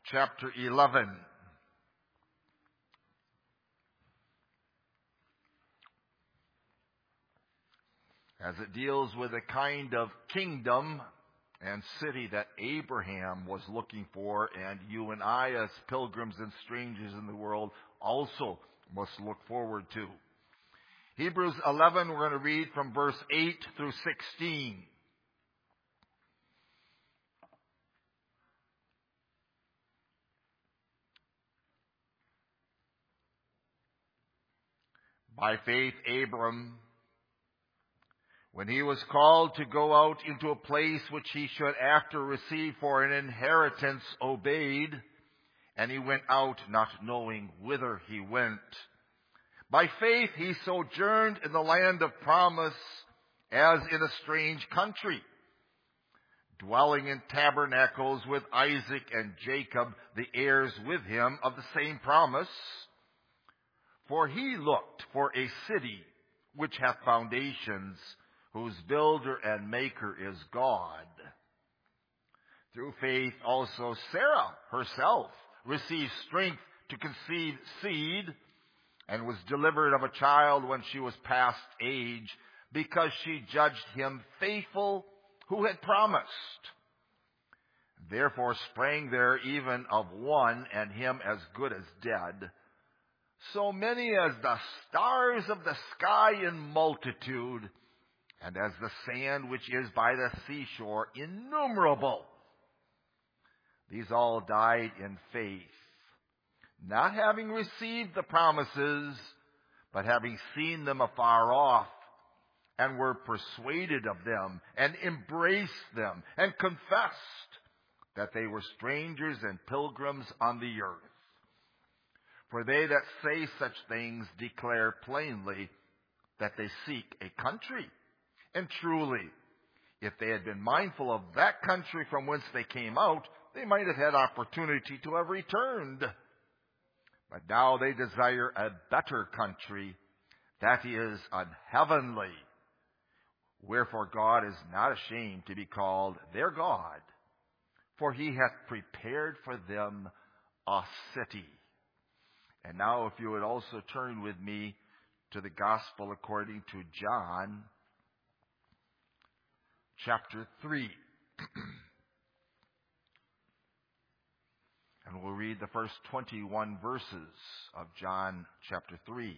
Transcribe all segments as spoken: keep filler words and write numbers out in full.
chapter eleven. As it deals with a kind of kingdom and city that Abraham was looking for, and you and I, as pilgrims and strangers in the world, also must look forward to. Hebrews eleven, we're going to read from verse eight through sixteen. By faith, Abram, when he was called to go out into a place which he should after receive for an inheritance, obeyed, and he went out not knowing whither he went. By faith he sojourned in the land of promise as in a strange country, dwelling in tabernacles with Isaac and Jacob, the heirs with him of the same promise. For he looked for a city which hath foundations, whose builder and maker is God. Through faith also Sarah herself received strength to conceive seed, and was delivered of a child when she was past age, because she judged him faithful who had promised. Therefore sprang there even of one, and him as good as dead, so many as the stars of the sky in multitude, and as the sand which is by the seashore innumerable. These all died in faith, not having received the promises, but having seen them afar off, and were persuaded of them, and embraced them, and confessed that they were strangers and pilgrims on the earth. For they that say such things declare plainly that they seek a country. And truly, if they had been mindful of that country from whence they came out, they might have had opportunity to have returned. But now they desire a better country, that is, an heavenly. Wherefore God is not ashamed to be called their God, for he hath prepared for them a city. And now if you would also turn with me to the Gospel according to John, chapter three. And we'll read the first twenty-one verses of John chapter three.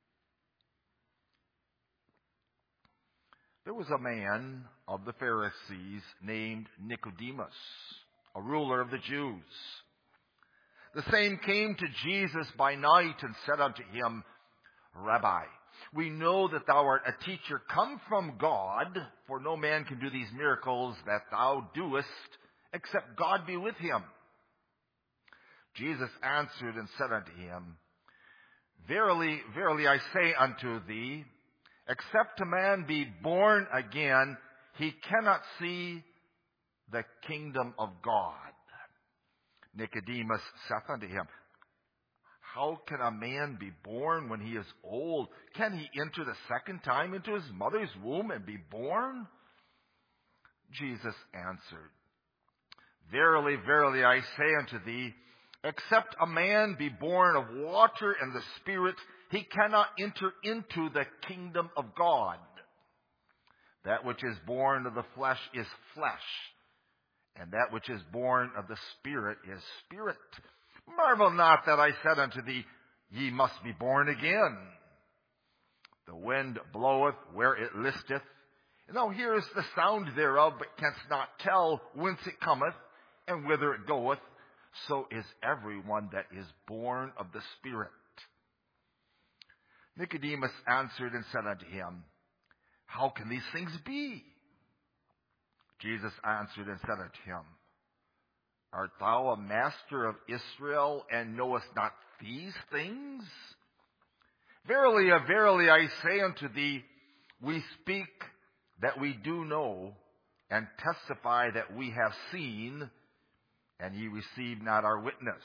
There was a man of the Pharisees named Nicodemus, a ruler of the Jews. The same came to Jesus by night and said unto him, Rabbi, we know that thou art a teacher come from God, for no man can do these miracles that thou doest, except God be with him. Jesus answered and said unto him, Verily, verily, I say unto thee, except a man be born again, he cannot see the kingdom of God. Nicodemus saith unto him, How can a man be born when he is old? Can he enter the second time into his mother's womb and be born? Jesus answered, Verily, verily, I say unto thee, except a man be born of water and the Spirit, he cannot enter into the kingdom of God. That which is born of the flesh is flesh, and that which is born of the Spirit is spirit. Marvel not that I said unto thee, Ye must be born again. The wind bloweth where it listeth, and thou hearest the sound thereof, but canst not tell whence it cometh, and whither it goeth. So is everyone that is born of the Spirit. Nicodemus answered and said unto him, How can these things be? Jesus answered and said unto him, Art thou a master of Israel, and knowest not these things? Verily, verily, I say unto thee, we speak that we do know, and testify that we have seen, and ye receive not our witness.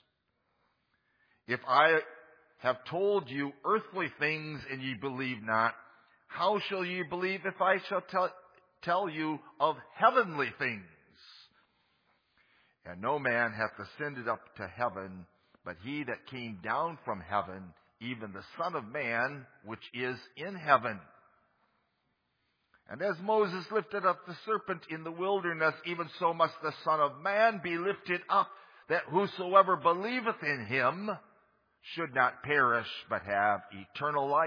If I have told you earthly things, and ye believe not, how shall ye believe if I shall tell, tell you of heavenly things? And no man hath ascended up to heaven, but he that came down from heaven, even the Son of Man, which is in heaven. And as Moses lifted up the serpent in the wilderness, even so must the Son of Man be lifted up, that whosoever believeth in him should not perish, but have eternal life.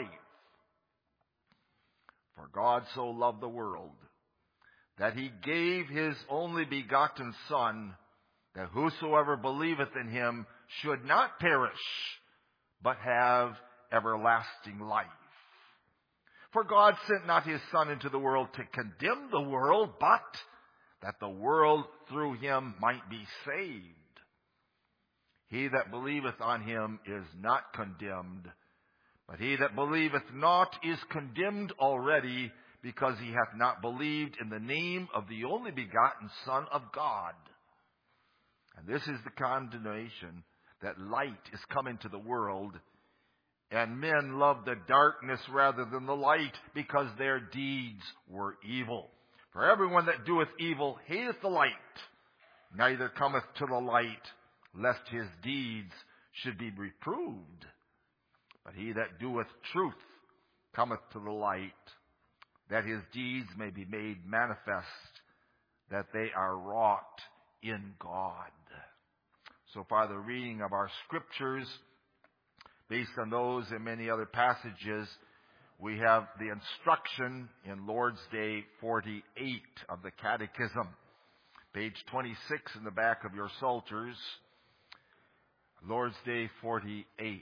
For God so loved the world, that he gave his only begotten Son, that whosoever believeth in him should not perish, but have everlasting life. For God sent not his Son into the world to condemn the world, but that the world through him might be saved. He that believeth on him is not condemned, but he that believeth not is condemned already, because he hath not believed in the name of the only begotten Son of God. And this is the condemnation, that light is come into the world, and men love the darkness rather than the light, because their deeds were evil. For everyone that doeth evil hateth the light, neither cometh to the light, lest his deeds should be reproved. But he that doeth truth cometh to the light, that his deeds may be made manifest, that they are wrought in God. So far, the reading of our scriptures, based on those and many other passages, we have the instruction in Lord's Day forty-eight of the Catechism, page twenty-six in the back of your Psalters. Lord's Day forty-eight.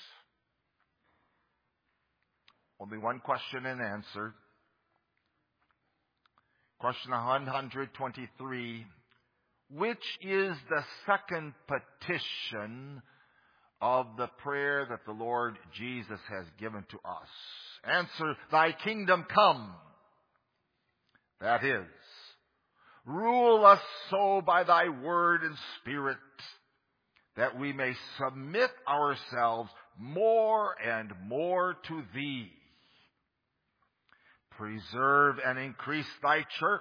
Only one question and answer. Question one hundred twenty-three. Which is the second petition of the prayer that the Lord Jesus has given to us? Answer, thy kingdom come. That is, rule us so by thy word and spirit, that we may submit ourselves more and more to thee. Preserve and increase thy church.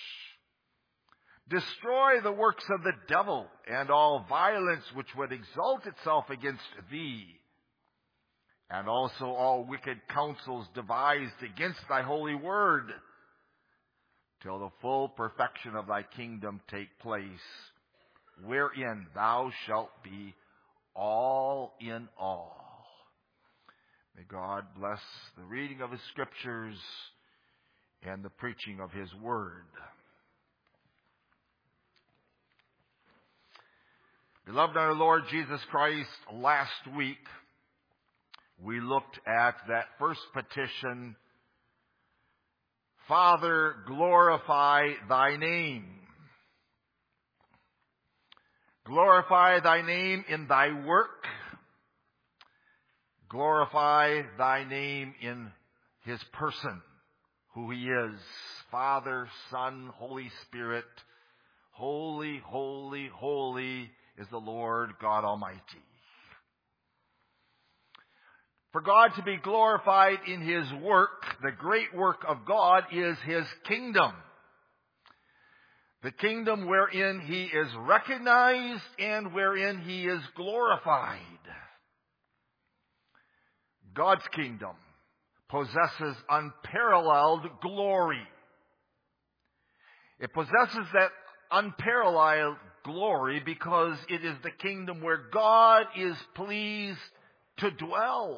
Destroy the works of the devil and all violence which would exalt itself against thee, and also all wicked counsels devised against thy holy word, till the full perfection of thy kingdom take place, wherein thou shalt be all in all. May God bless the reading of his scriptures and the preaching of his word. Beloved in our Lord Jesus Christ, last week we looked at that first petition, Father, glorify thy name. Glorify thy name in thy work. Glorify thy name in his person, who he is, Father, Son, Holy Spirit. Holy, holy, holy is the Lord God Almighty. For God to be glorified in his work, the great work of God is his kingdom. The kingdom wherein he is recognized and wherein he is glorified. God's kingdom possesses unparalleled glory. It possesses that unparalleled glory because it is the kingdom where God is pleased to dwell.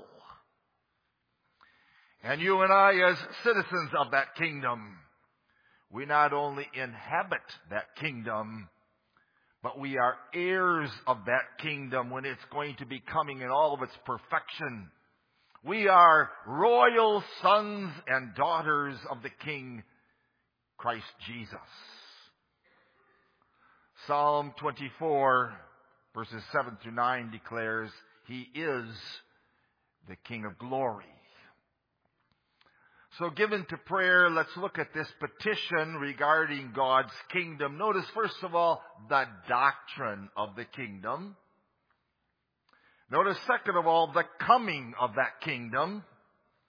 And you and I, as citizens of that kingdom, we not only inhabit that kingdom, but we are heirs of that kingdom when it's going to be coming in all of its perfection. We are royal sons and daughters of the King, Christ Jesus. Psalm twenty-four, verses seven through nine declares, he is the King of glory. So given to prayer, let's look at this petition regarding God's kingdom. Notice, first of all, the doctrine of the kingdom. Notice, second of all, the coming of that kingdom.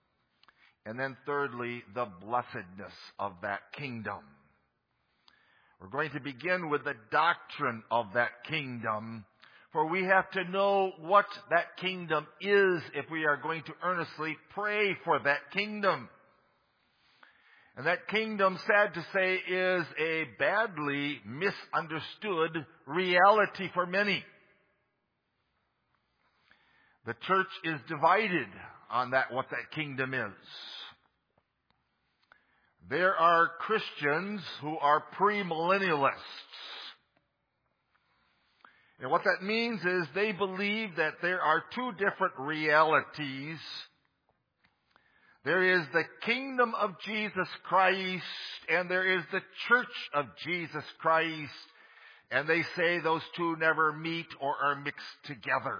And then thirdly, the blessedness of that kingdom. We're going to begin with the doctrine of that kingdom, for we have to know what that kingdom is if we are going to earnestly pray for that kingdom. And that kingdom, sad to say, is a badly misunderstood reality for many. The church is divided on that, what that kingdom is. There are Christians who are premillennialists. And what that means is they believe that there are two different realities. There is the kingdom of Jesus Christ, and there is the church of Jesus Christ. And they say those two never meet or are mixed together.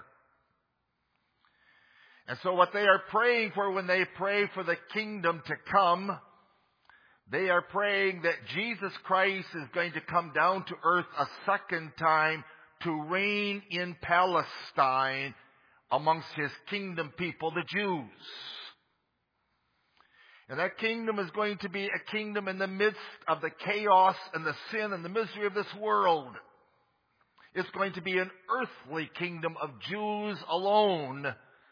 And so what they are praying for when they pray for the kingdom to come, they are praying that Jesus Christ is going to come down to earth a second time to reign in Palestine amongst his kingdom people, the Jews. And that kingdom is going to be a kingdom in the midst of the chaos and the sin and the misery of this world. It's going to be an earthly kingdom of Jews alone.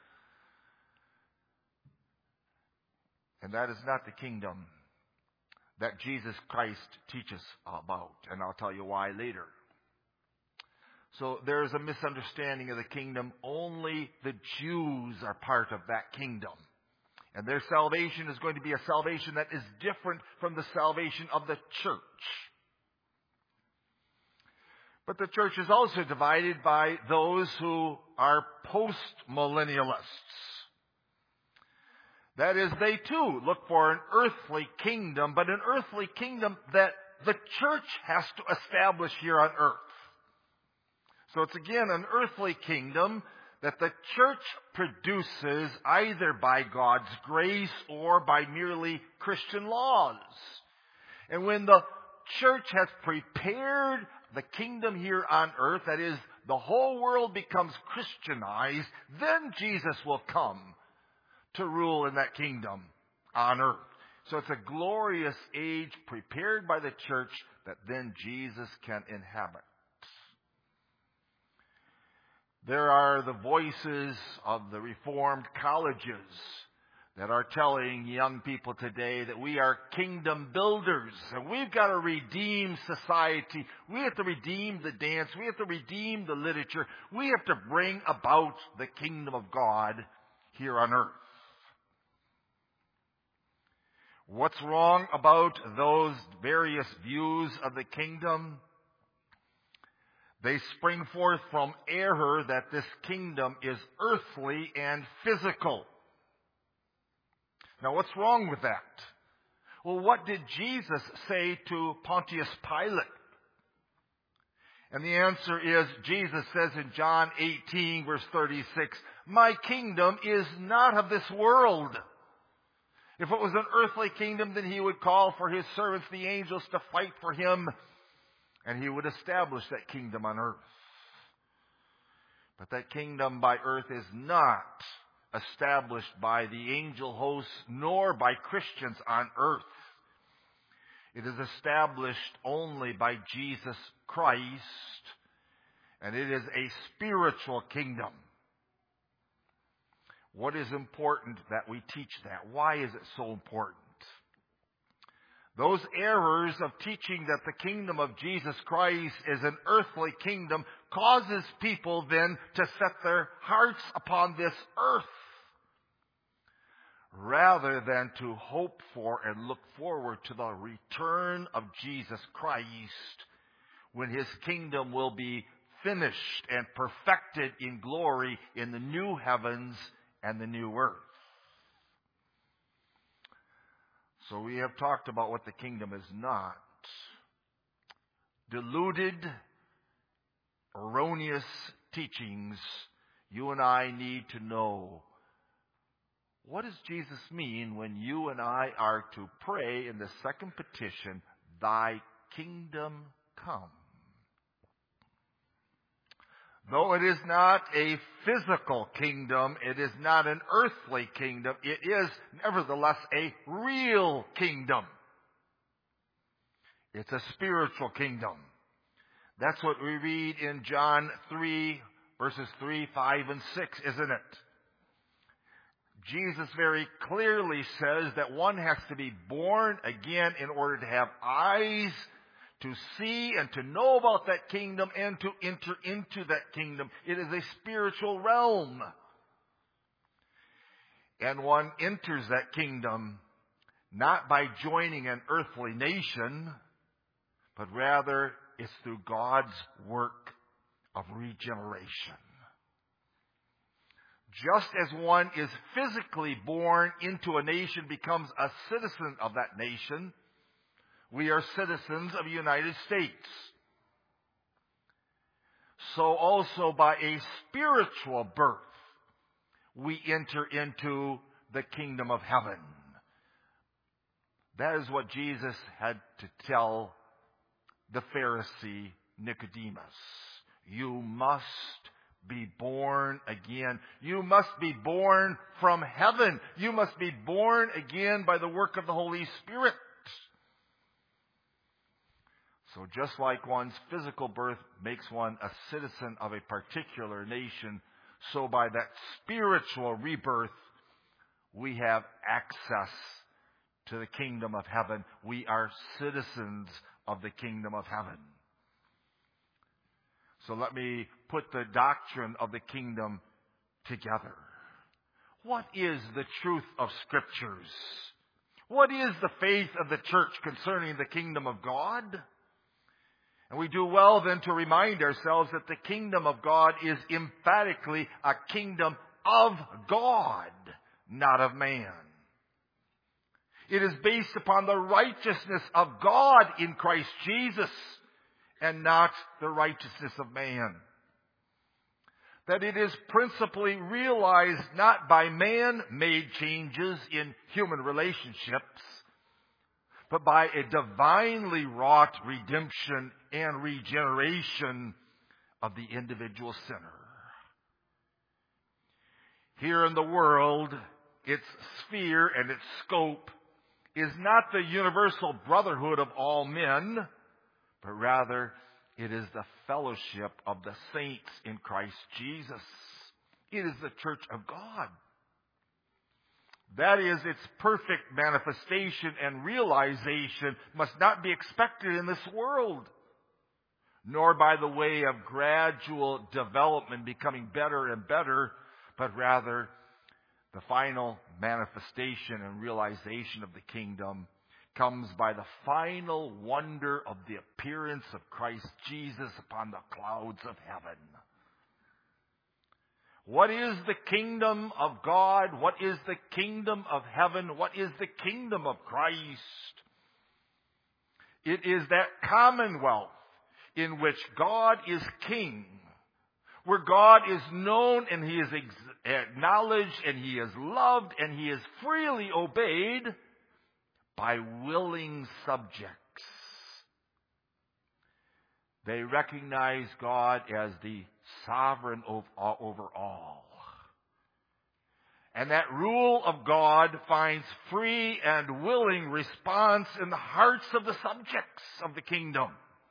And that is not the kingdom that Jesus Christ teaches about. And I'll tell you why later. So there's a misunderstanding of the kingdom. Only the Jews are part of that kingdom. And their salvation is going to be a salvation that is different from the salvation of the church. But the church is also divided by those who are post-millennialists. That is, they too look for an earthly kingdom, but an earthly kingdom that the church has to establish here on earth. So it's again an earthly kingdom that the church produces either by God's grace or by merely Christian laws. And when the church has prepared the kingdom here on earth, that is, the whole world becomes Christianized, then Jesus will come to rule in that kingdom on earth. So it's a glorious age prepared by the church that then Jesus can inhabit. There are the voices of the Reformed colleges that are telling young people today that we are kingdom builders and we've got to redeem society. We have to redeem the dance. We have to redeem the literature. We have to bring about the kingdom of God here on earth. What's wrong about those various views of the kingdom? They spring forth from error that this kingdom is earthly and physical. Now, what's wrong with that? Well, what did Jesus say to Pontius Pilate? And the answer is, Jesus says in John eighteen, verse thirty-six, "My kingdom is not of this world." If it was an earthly kingdom, then he would call for his servants, the angels, to fight for him, and he would establish that kingdom on earth. But that kingdom by earth is not established by the angel hosts nor by Christians on earth. It is established only by Jesus Christ, and it is a spiritual kingdom. What is important that we teach that? Why is it so important? Those errors of teaching that the kingdom of Jesus Christ is an earthly kingdom causes people then to set their hearts upon this earth rather than to hope for and look forward to the return of Jesus Christ when his kingdom will be finished and perfected in glory in the new heavens and the new earth. So we have talked about what the kingdom is not. Deluded, erroneous teachings. You and I need to know, what does Jesus mean when you and I are to pray in the second petition, "Thy kingdom come"? Though it is not a physical kingdom, it is not an earthly kingdom, it is nevertheless a real kingdom. It's a spiritual kingdom. That's what we read in John three, verses three, five, and six, isn't it? Jesus very clearly says that one has to be born again in order to have eyes to see and to know about that kingdom and to enter into that kingdom. It is a spiritual realm. And one enters that kingdom not by joining an earthly nation, but rather it's through God's work of regeneration. Just as one is physically born into a nation, becomes a citizen of that nation, we are citizens of the United States. So also by a spiritual birth, we enter into the kingdom of heaven. That is what Jesus had to tell the Pharisee Nicodemus. You must be born again. You must be born from heaven. You must be born again by the work of the Holy Spirit. So just like one's physical birth makes one a citizen of a particular nation, so by that spiritual rebirth, we have access to the kingdom of heaven. We are citizens of the kingdom of heaven. So let me put the doctrine of the kingdom together. What is the truth of Scriptures? What is the faith of the church concerning the kingdom of God? And we do well then to remind ourselves that the kingdom of God is emphatically a kingdom of God, not of man. It is based upon the righteousness of God in Christ Jesus and not the righteousness of man. That it is principally realized not by man-made changes in human relationships, but by a divinely wrought redemption and regeneration of the individual sinner. Here in the world, its sphere and its scope is not the universal brotherhood of all men, but rather it is the fellowship of the saints in Christ Jesus. It is the church of God. That is, its perfect manifestation and realization must not be expected in this world, nor by the way of gradual development becoming better and better, but rather the final manifestation and realization of the kingdom comes by the final wonder of the appearance of Christ Jesus upon the clouds of heaven. What is the kingdom of God? What is the kingdom of heaven? What is the kingdom of Christ? It is that commonwealth in which God is king, where God is known and He is acknowledged and He is loved and He is freely obeyed by willing subjects. They recognize God as the sovereign over all. And that rule of God finds free and willing response in the hearts of the subjects of the kingdom.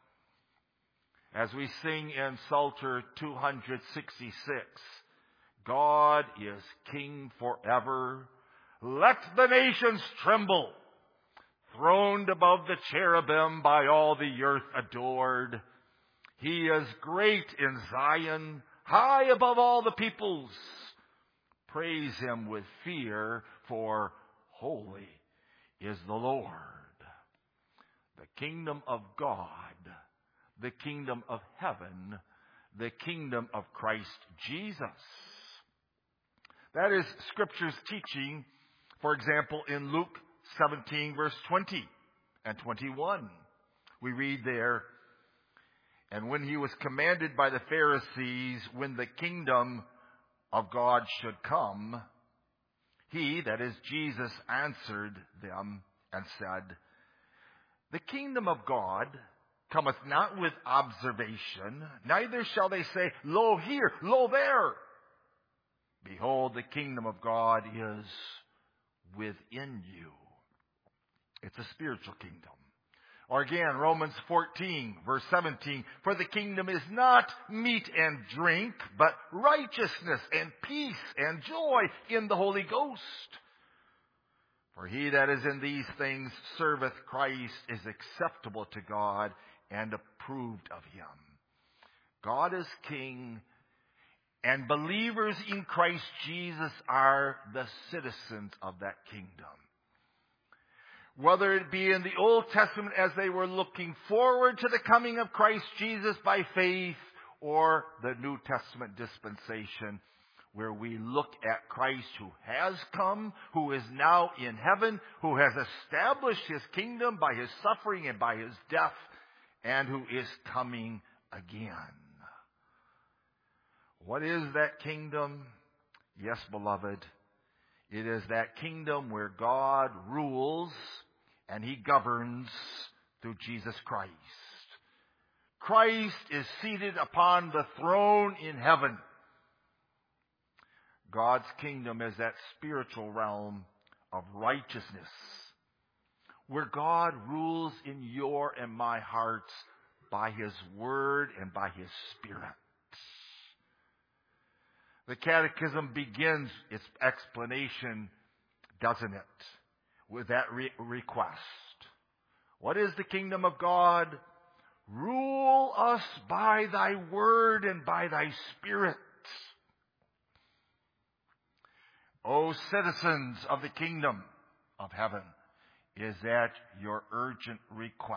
As we sing in Psalter two sixty-six, God is king forever. Let the nations tremble. Throned above the cherubim, by all the earth adored. He is great in Zion, high above all the peoples. Praise Him with fear, for holy is the Lord. The kingdom of God, the kingdom of heaven, the kingdom of Christ Jesus. That is Scripture's teaching, for example, in Luke seventeen, verse twenty and twenty-one. We read there, and when He was commanded by the Pharisees when the kingdom of God should come, He, that is Jesus, answered them and said, the kingdom of God cometh not with observation, neither shall they say, lo here, lo there. Behold, the kingdom of God is within you. It's a spiritual kingdom. Or again, Romans fourteen, verse seventeen, for the kingdom is not meat and drink, but righteousness and peace and joy in the Holy Ghost. For he that is in these things serveth Christ is acceptable to God and approved of him. God is king, and believers in Christ Jesus are the citizens of that kingdom. Whether it be in the Old Testament as they were looking forward to the coming of Christ Jesus by faith, or the New Testament dispensation where we look at Christ who has come, who is now in heaven, who has established his kingdom by his suffering and by his death, and who is coming again. What is that kingdom? Yes, beloved, it is that kingdom where God rules and he governs through Jesus Christ. Christ is seated upon the throne in heaven. God's kingdom is that spiritual realm of righteousness, where God rules in your and my hearts by his word and by his Spirit. The Catechism begins its explanation, doesn't it, with that re- request. What is the kingdom of God? Rule us by thy word and by thy Spirit. O citizens of the kingdom of heaven, is that your urgent request?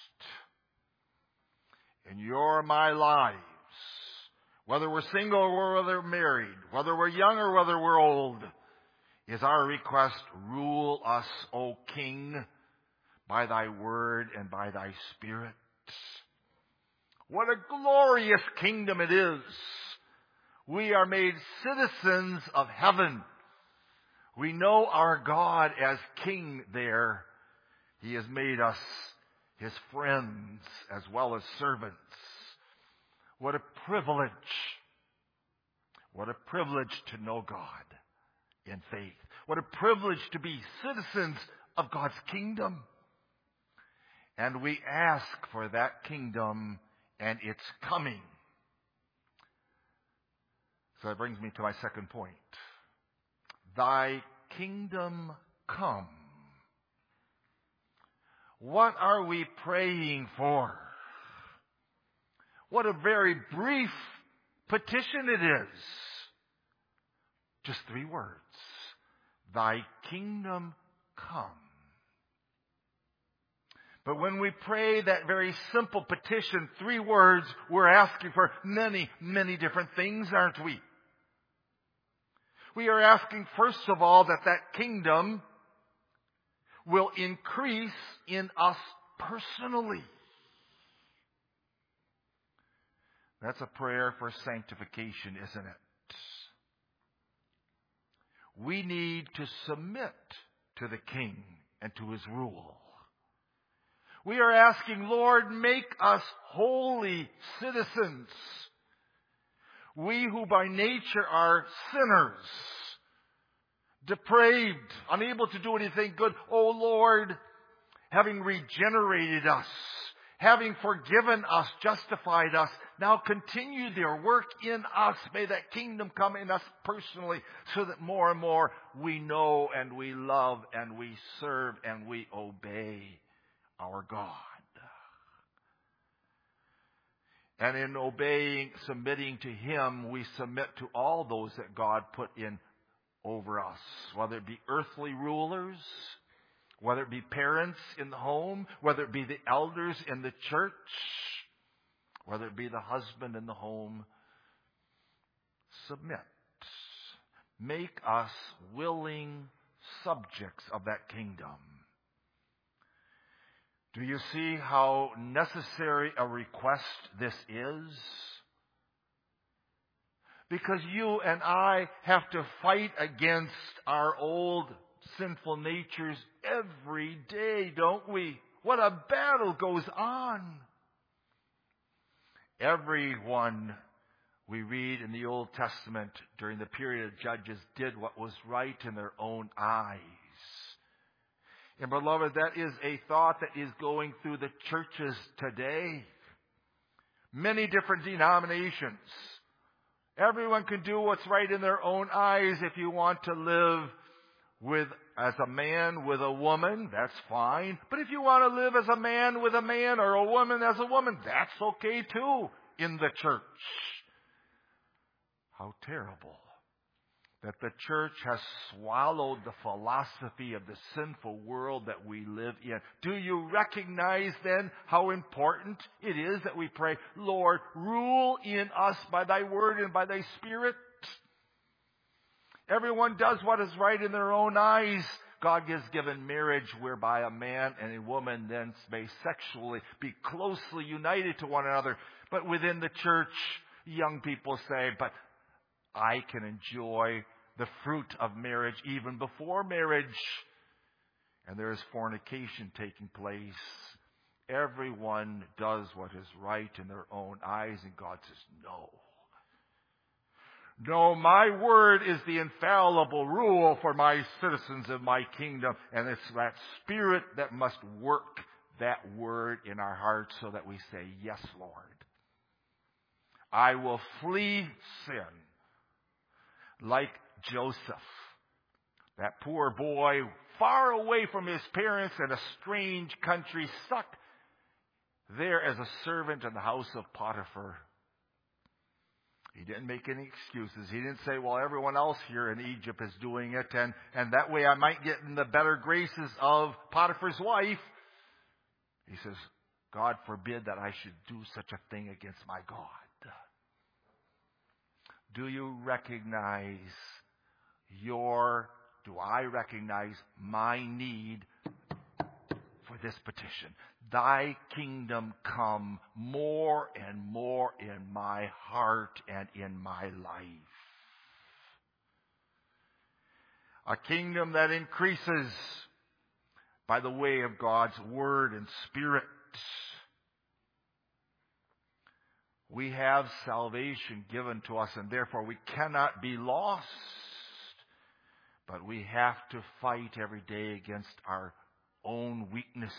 In your my lives, whether we're single or whether we're married, whether we're young or whether we're old, is our request, rule us, O King, by thy word and by thy Spirit. What a glorious kingdom it is. We are made citizens of heaven. We know our God as King there. He has made us his friends as well as servants. What a privilege. What a privilege to know God in faith. What a privilege to be citizens of God's kingdom. And we ask for that kingdom and its coming. So that brings me to my second point. Thy kingdom come. What are we praying for? What a very brief petition it is. Just three words. Thy kingdom come. But when we pray that very simple petition, three words, we're asking for many, many different things, aren't we? We are asking, first of all, that that kingdom will increase in us personally. That's a prayer for sanctification, isn't it? We need to submit to the King and to his rule. We are asking, Lord, make us holy citizens. We who by nature are sinners, depraved, unable to do anything good. Oh Lord, having regenerated us, having forgiven us, justified us, now continue their work in us. May that kingdom come in us personally so that more and more we know and we love and we serve and we obey our God. And in obeying, submitting to him, we submit to all those that God put in over us, whether it be earthly rulers, whether it be parents in the home, whether it be the elders in the church, whether it be the husband in the home. Submit. Make us willing subjects of that kingdom. Do you see how necessary a request this is? Because you and I have to fight against our old sinful natures every day, don't we? What a battle goes on. Everyone, we read in the Old Testament during the period of Judges, did what was right in their own eyes. And beloved, that is a thought that is going through the churches today. Many different denominations. Everyone can do what's right in their own eyes. If you want to live with as a man with a woman, that's fine. But if you want to live as a man with a man or a woman as a woman, that's okay too in the church. How terrible that the church has swallowed the philosophy of the sinful world that we live in. Do you recognize then how important it is that we pray, Lord, rule in us by thy word and by thy Spirit? Everyone does what is right in their own eyes. God has given marriage whereby a man and a woman then may sexually be closely united to one another. But within the church, young people say, but I can enjoy the fruit of marriage even before marriage. And there is fornication taking place. Everyone does what is right in their own eyes, and God says, no. No, my word is the infallible rule for my citizens of my kingdom, and it's that Spirit that must work that word in our hearts so that we say, yes, Lord. I will flee sin like Joseph, that poor boy, far away from his parents in a strange country, stuck there as a servant in the house of Potiphar. He didn't make any excuses. He didn't say, well, everyone else here in Egypt is doing it, and, and that way I might get in the better graces of Potiphar's wife. He says, God forbid that I should do such a thing against my God. Do you recognize your, do I recognize my need for this petition? Thy kingdom come more and more in my heart and in my life. A kingdom that increases by the way of God's word and Spirit. We have salvation given to us, and therefore we cannot be lost. But we have to fight every day against our own weaknesses.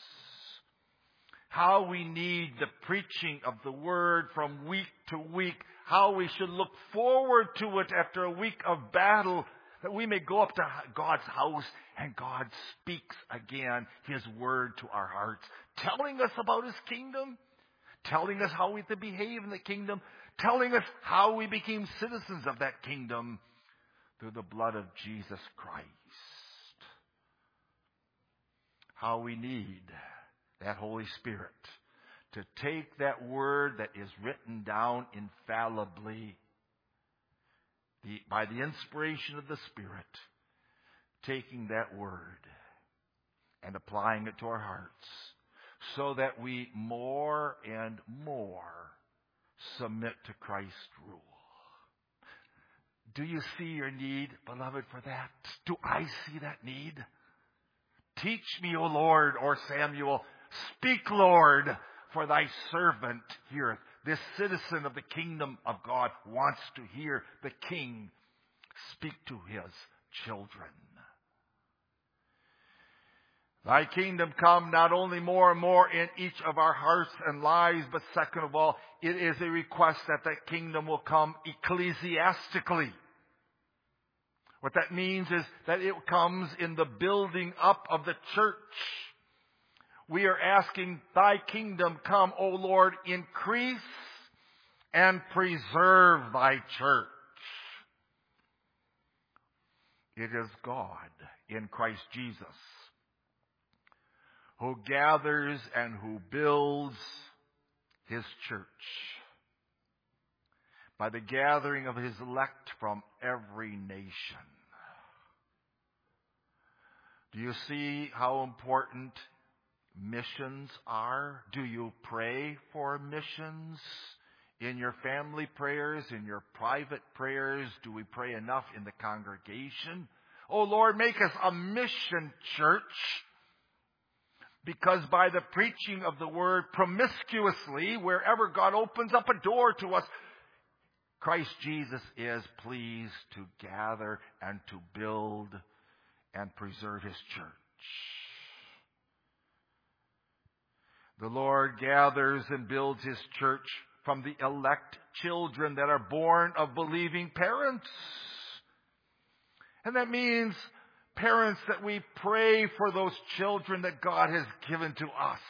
How we need the preaching of the word from week to week. How we should look forward to it after a week of battle, that we may go up to God's house and God speaks again His word to our hearts, telling us about His kingdom, telling us how we to behave in the kingdom, telling us how we became citizens of that kingdom through the blood of Jesus Christ. How we need that Holy Spirit to take that word that is written down infallibly the, by the inspiration of the Spirit, taking that word and applying it to our hearts so that we more and more submit to Christ's rule. Do you see your need, beloved, for that? Do I see that need? Teach me, O Lord, or Samuel, speak, Lord, for thy servant heareth. This citizen of the kingdom of God wants to hear the king speak to his children. Thy kingdom come not only more and more in each of our hearts and lives, but second of all, it is a request that that kingdom will come ecclesiastically. What that means is that it comes in the building up of the church. We are asking, thy kingdom come, O Lord, increase and preserve thy church. It is God in Christ Jesus who gathers and who builds His church by the gathering of His elect from every nation. Do you see how important missions are? Do you pray for missions in your family prayers, in your private prayers? Do we pray enough in the congregation? Oh Lord, make us a mission church. Because by the preaching of the word promiscuously, wherever God opens up a door to us, Christ Jesus is pleased to gather and to build and preserve His church. The Lord gathers and builds His church from the elect children that are born of believing parents. And that means parents that we pray for those children that God has given to us.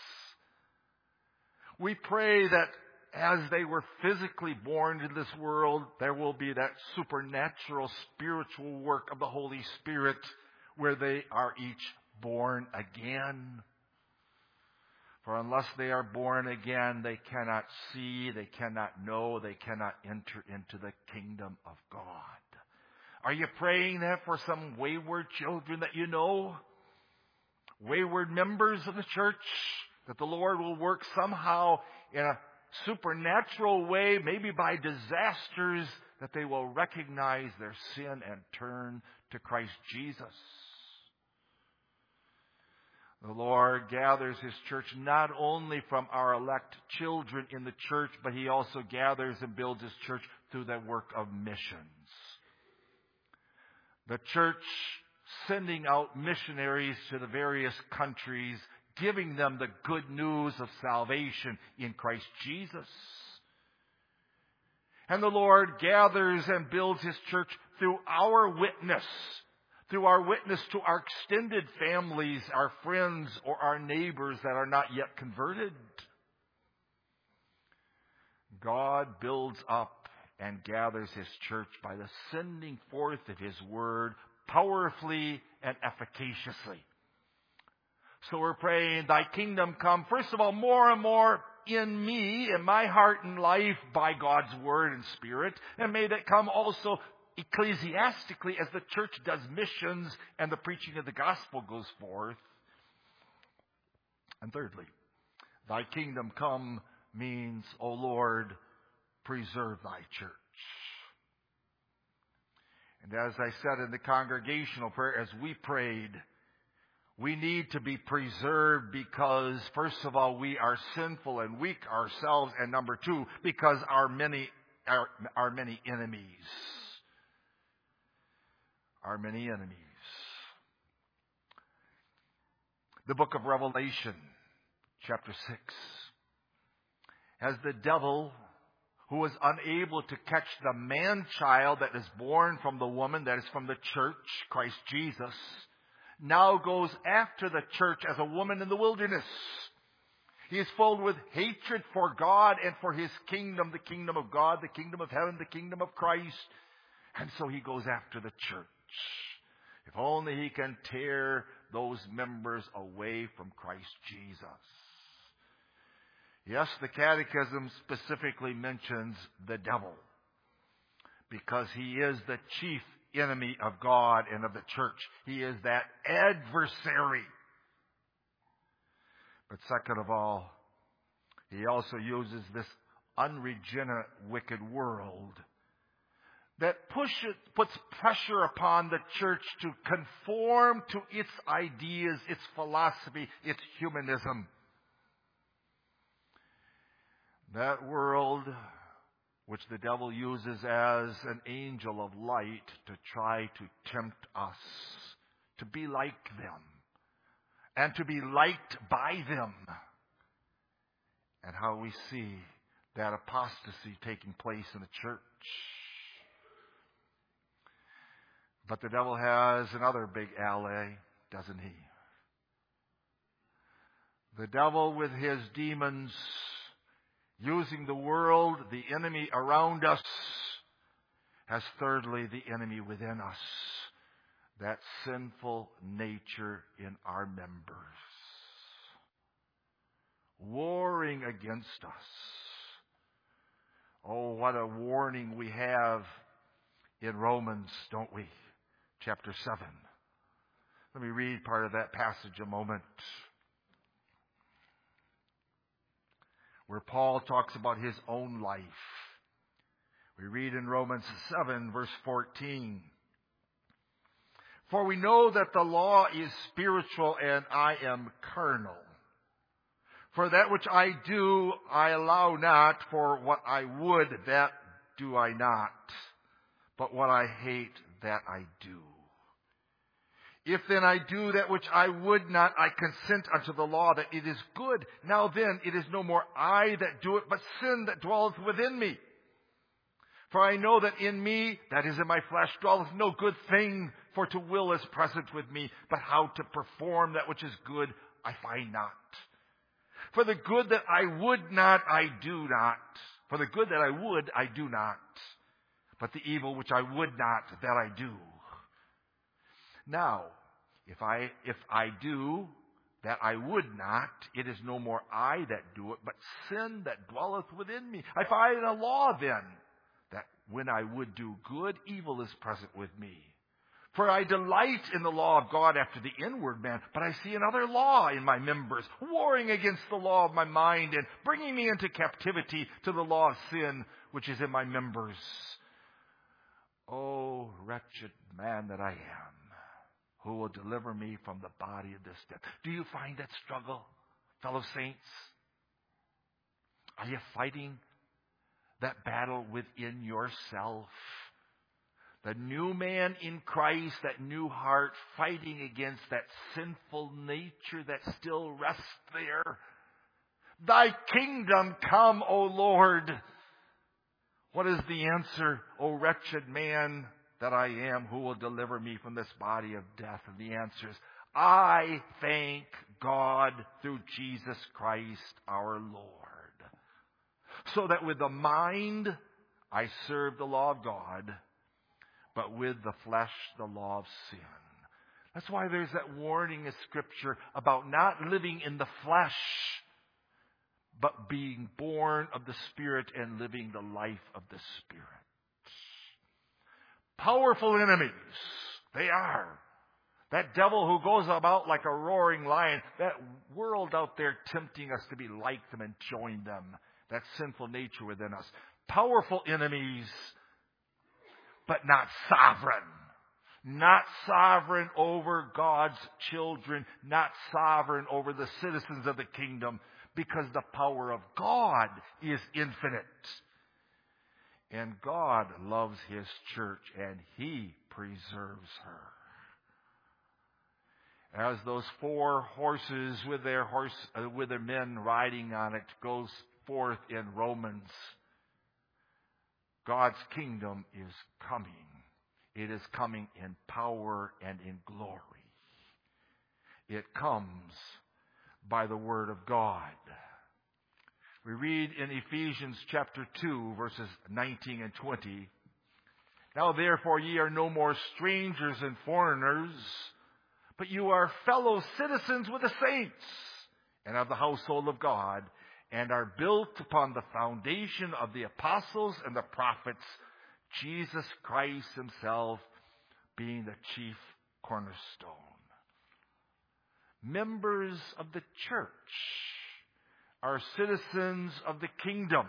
We pray that as they were physically born into this world, there will be that supernatural spiritual work of the Holy Spirit where they are each born again. For unless they are born again, they cannot see, they cannot know, they cannot enter into the kingdom of God. Are you praying that for some wayward children that you know? Wayward members of the church? That the Lord will work somehow in a supernatural way, maybe by disasters, that they will recognize their sin and turn to Christ Jesus. The Lord gathers His church not only from our elect children in the church, but He also gathers and builds His church through the work of missions. The church sending out missionaries to the various countries, giving them the good news of salvation in Christ Jesus. And the Lord gathers and builds His church through our witness, through our witness to our extended families, our friends, or our neighbors that are not yet converted. God builds up and gathers His church by the sending forth of His word powerfully and efficaciously. So we're praying, Thy kingdom come, first of all, more and more in me, in my heart and life, by God's word and spirit. And may that come also ecclesiastically as the church does missions and the preaching of the gospel goes forth. And thirdly, Thy kingdom come means, O Lord, preserve Thy church. And as I said in the congregational prayer, as we prayed, we need to be preserved because, first of all, we are sinful and weak ourselves, and number two, because our many our, our many enemies. Our many enemies. The book of Revelation, chapter six, has the devil, who was unable to catch the man-child that is born from the woman, that is from the church, Christ Jesus, now goes after the church as a woman in the wilderness. He is filled with hatred for God and for His kingdom, the kingdom of God, the kingdom of heaven, the kingdom of Christ. And so he goes after the church. If only he can tear those members away from Christ Jesus. Yes, the Catechism specifically mentions the devil, because he is the chief enemy of God and of the church. He is that adversary. But second of all, he also uses this unregenerate, wicked world that pushes, puts pressure upon the church to conform to its ideas, its philosophy, its humanism. That world, which the devil uses as an angel of light to try to tempt us to be like them and to be liked by them. And how we see that apostasy taking place in the church. But the devil has another big ally, doesn't he? The devil with his demons, using the world, the enemy around us, has thirdly the enemy within us, that sinful nature in our members, warring against us. Oh, what a warning we have in Romans, don't we? Chapter seven. Let me read part of that passage a moment, where Paul talks about his own life. We read in Romans seven, verse fourteen. For we know that the law is spiritual and I am carnal. For that which I do, I allow not, for what I would, that do I not. But what I hate, that I do. If then I do that which I would not, I consent unto the law that it is good. Now then, it is no more I that do it, but sin that dwelleth within me. For I know that in me, that is in my flesh, dwelleth no good thing, for to will is present with me, but how to perform that which is good I find not. For the good that I would not, I do not. For the good that I would, I do not. But the evil which I would not, that I do. Now, if I, if I do that I would not, it is no more I that do it, but sin that dwelleth within me. I find a law then, that when I would do good, evil is present with me. For I delight in the law of God after the inward man, but I see another law in my members, warring against the law of my mind and bringing me into captivity to the law of sin, which is in my members. O wretched man that I am, who will deliver me from the body of this death? Do you find that struggle, fellow saints? Are you fighting that battle within yourself? The new man in Christ, that new heart, fighting against that sinful nature that still rests there. Thy kingdom come, O Lord. What is the answer? O wretched man that I am, who will deliver me from this body of death? And the answer is, I thank God through Jesus Christ our Lord. So that with the mind I serve the law of God, but with the flesh the law of sin. That's why there's that warning in Scripture about not living in the flesh, but being born of the Spirit and living the life of the Spirit. Powerful enemies, they are. That devil who goes about like a roaring lion, that world out there tempting us to be like them and join them, that sinful nature within us. Powerful enemies, but not sovereign. Not sovereign over God's children, not sovereign over the citizens of the kingdom, because the power of God is infinite. And God loves His church, and He preserves her. As those four horses with their horse, uh, with their men riding on it, goes forth in Romans, God's kingdom is coming. It is coming in power and in glory. It comes by the word of God. We read in Ephesians chapter two, verses nineteen and twenty, Now therefore ye are no more strangers and foreigners, but you are fellow citizens with the saints and of the household of God, and are built upon the foundation of the apostles and the prophets, Jesus Christ Himself being the chief cornerstone. Members of the church are citizens of the kingdom.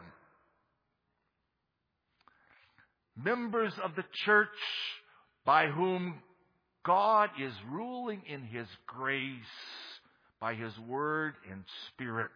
Members of the church by whom God is ruling in His grace by His word and Spirit,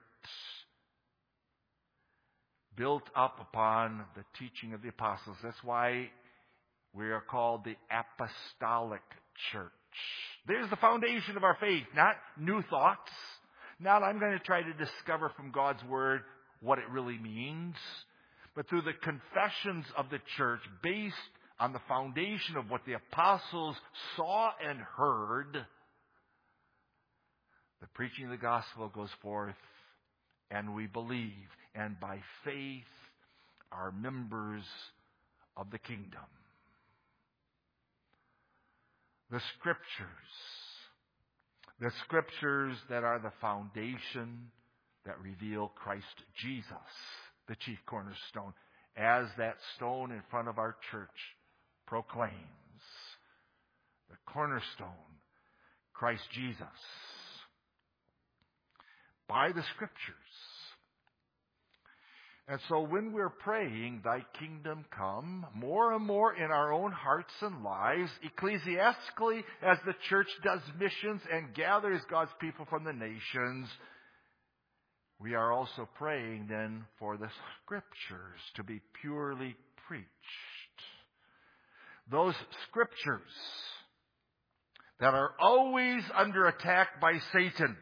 built up upon the teaching of the apostles. That's why we are called the apostolic church. There's the foundation of our faith, not new thoughts. Not I'm going to try to discover from God's word what it really means, but through the confessions of the church based on the foundation of what the apostles saw and heard, the preaching of the gospel goes forth, and we believe, and by faith are members of the kingdom. The Scriptures, the Scriptures that are the foundation that reveal Christ Jesus, the chief cornerstone, as that stone in front of our church proclaims. The cornerstone, Christ Jesus. By the Scriptures. And so when we're praying, Thy kingdom come, more and more in our own hearts and lives, ecclesiastically, as the church does missions and gathers God's people from the nations, we are also praying then for the Scriptures to be purely preached. Those Scriptures that are always under attack by Satan,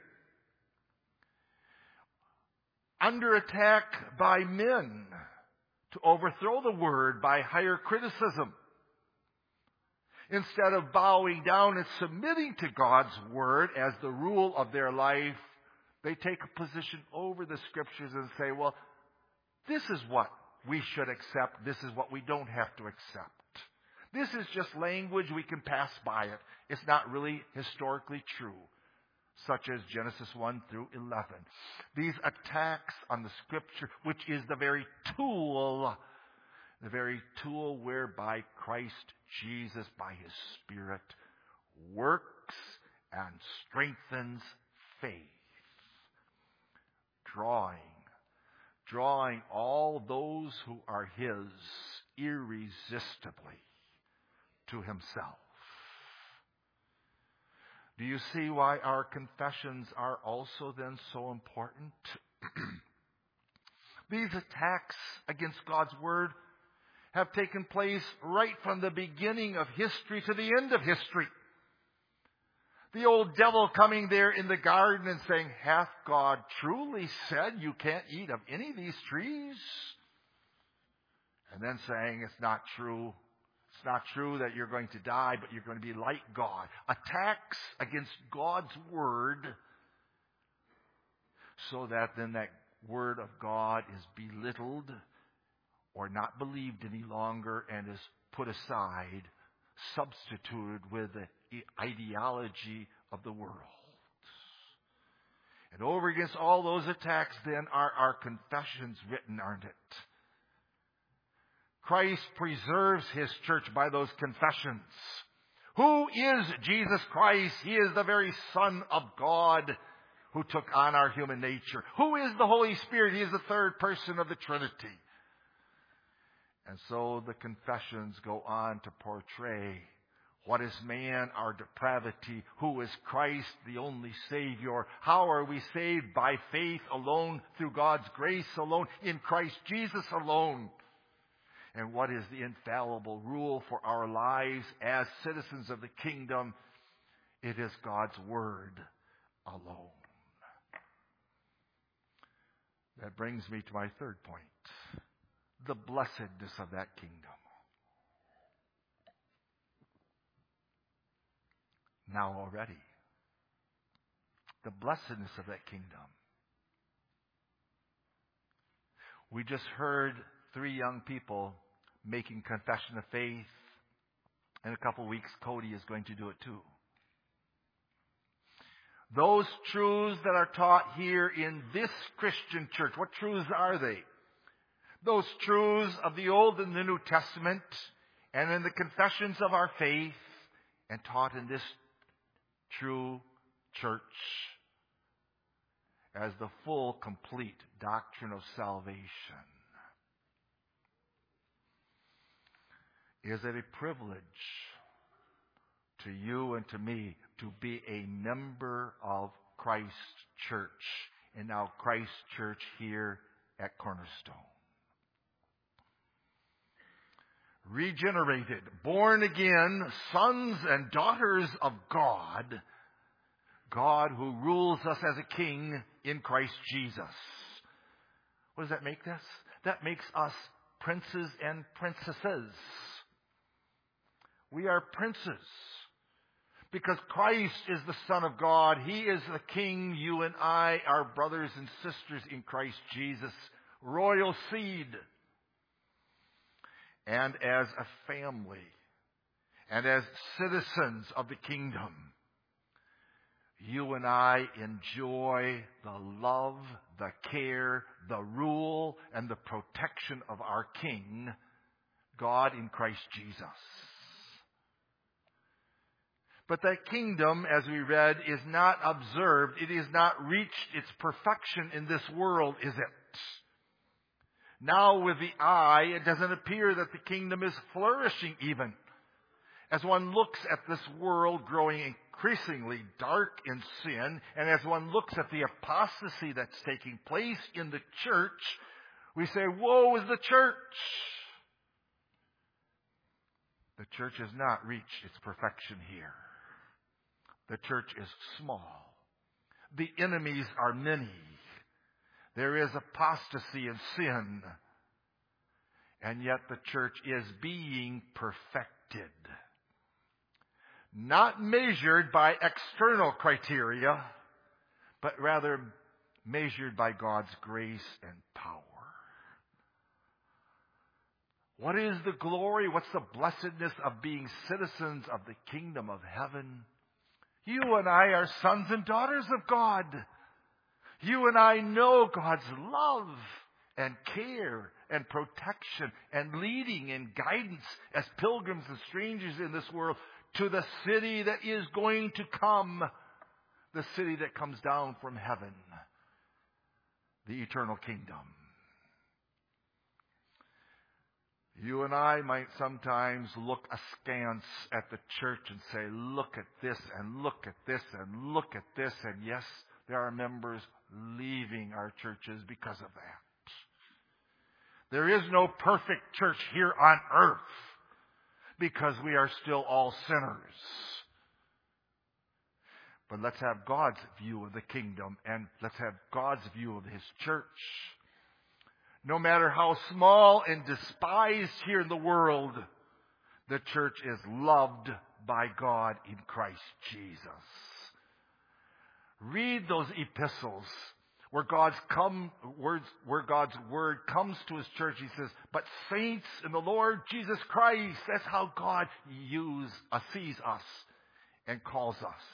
under attack by men to overthrow the Word by higher criticism. Instead of bowing down and submitting to God's Word as the rule of their life, they take a position over the Scriptures and say, well, this is what we should accept. This is what we don't have to accept. This is just language. We can pass by it. It's not really historically true, such as Genesis one through eleven. These attacks on the Scripture, which is the very tool, the very tool whereby Christ Jesus, by His Spirit, works and strengthens faith, drawing, drawing all those who are His irresistibly to Himself. Do you see why our confessions are also then so important? These attacks against God's Word have taken place right from the beginning of history to the end of history. The old devil coming there in the garden and saying, hath God truly said you can't eat of any of these trees? And then saying it's not true. It's not true that you're going to die, but you're going to be like God. Attacks against God's Word, so that then that Word of God is belittled or not believed any longer and is put aside, substituted with the ideology of the world. And over against all those attacks then are our confessions written, aren't it? Christ preserves His church by those confessions. Who is Jesus Christ? He is the very Son of God who took on our human nature. Who is the Holy Spirit? He is the third person of the Trinity. And so the confessions go on to portray what is man, our depravity, who is Christ, the only Savior. How are we saved? By faith alone, through God's grace alone, in Christ Jesus alone. And what is the infallible rule for our lives as citizens of the kingdom? It is God's Word alone. That brings me to my third point. The blessedness of that kingdom. Now already, the blessedness of that kingdom. We just heard three young people making confession of faith. In a couple of weeks, Cody is going to do it too. Those truths that are taught here in this Christian church, what truths are they? Those truths of the Old and the New Testament and in the confessions of our faith and taught in this true church as the full, complete doctrine of salvation. Is it a privilege to you and to me to be a member of Christ Church, and now Christ Church here at Cornerstone? Regenerated, born again, sons and daughters of God, God who rules us as a king in Christ Jesus. What does that make us? That makes us princes and princesses. We are princes because Christ is the Son of God. He is the King. You and I are brothers and sisters in Christ Jesus, royal seed. And as a family, and as citizens of the kingdom, you and I enjoy the love, the care, the rule, and the protection of our King, God in Christ Jesus. But that kingdom, as we read, is not observed. It has not reached its perfection in this world, is it? Now with the eye, it doesn't appear that the kingdom is flourishing even. As one looks at this world growing increasingly dark in sin, and as one looks at the apostasy that's taking place in the church, we say, woe is the church. The church has not reached its perfection here. The church is small. The enemies are many. There is apostasy and sin. And yet the church is being perfected. Not measured by external criteria, but rather measured by God's grace and power. What is the glory? What's the blessedness of being citizens of the kingdom of heaven? You and I are sons and daughters of God. You and I know God's love and care and protection and leading and guidance as pilgrims and strangers in this world to the city that is going to come, the city that comes down from heaven, the eternal kingdom. You and I might sometimes look askance at the church and say, look at this and look at this and look at this. And yes, there are members leaving our churches because of that. There is no perfect church here on earth because we are still all sinners. But let's have God's view of the kingdom and let's have God's view of His church. No matter how small and despised here in the world, the church is loved by God in Christ Jesus. Read those epistles where God's come words where God's word comes to His church. He says, "But saints in the Lord Jesus Christ." That's how God use, uh, sees us and calls us.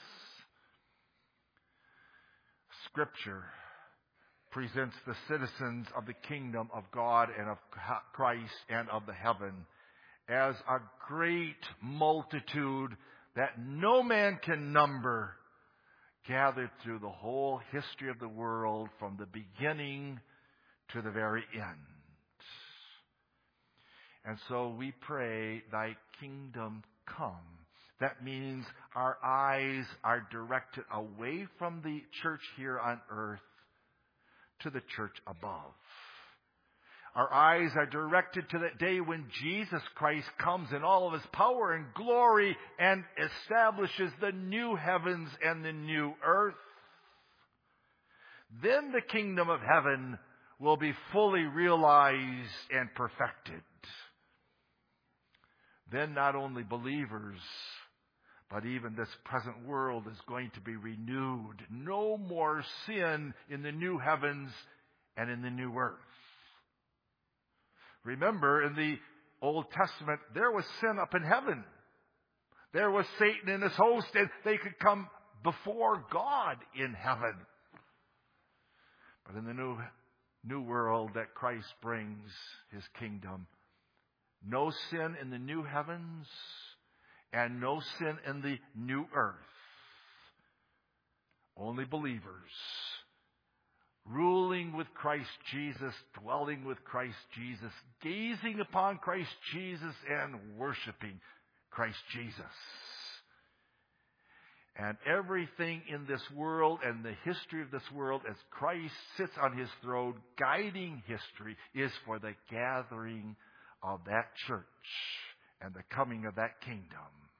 Scripture presents the citizens of the kingdom of God and of Christ and of the heaven as a great multitude that no man can number, gathered through the whole history of the world from the beginning to the very end. And so we pray, "Thy kingdom come." That means our eyes are directed away from the church here on earth to the church above. Our eyes are directed to that day when Jesus Christ comes in all of His power and glory and establishes the new heavens and the new earth. Then the kingdom of heaven will be fully realized and perfected. Then not only believers, but even this present world is going to be renewed. No more sin in the new heavens and in the new earth. Remember, in the Old Testament, there was sin up in heaven. There was Satan and his host, and they could come before God in heaven. But in the new, new world that Christ brings, His kingdom, no sin in the new heavens, and no sin in the new earth. Only believers, ruling with Christ Jesus, dwelling with Christ Jesus, gazing upon Christ Jesus and worshiping Christ Jesus. And everything in this world and the history of this world as Christ sits on His throne, guiding history, is for the gathering of that church and the coming of that kingdom.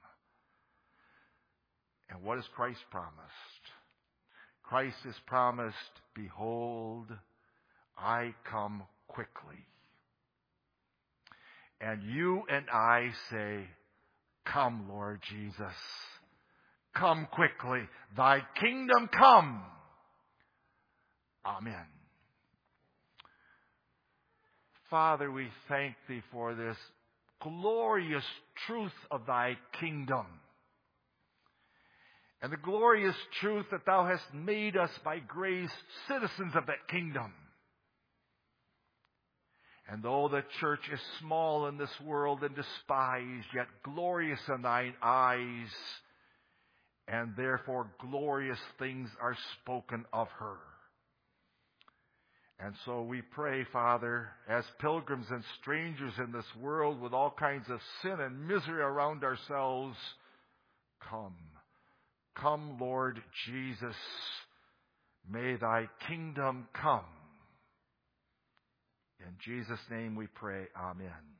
And what has Christ promised? Christ has promised, "Behold, I come quickly." And you and I say, "Come, Lord Jesus. Come quickly. Thy kingdom come." Amen. Father, we thank Thee for this glorious truth of Thy kingdom. And the glorious truth that Thou hast made us by grace citizens of that kingdom. And though the church is small in this world and despised, yet glorious in Thine eyes, and therefore glorious things are spoken of her. And so we pray, Father, as pilgrims and strangers in this world with all kinds of sin and misery around ourselves, come. Come, Lord Jesus. May Thy kingdom come. In Jesus' name we pray. Amen.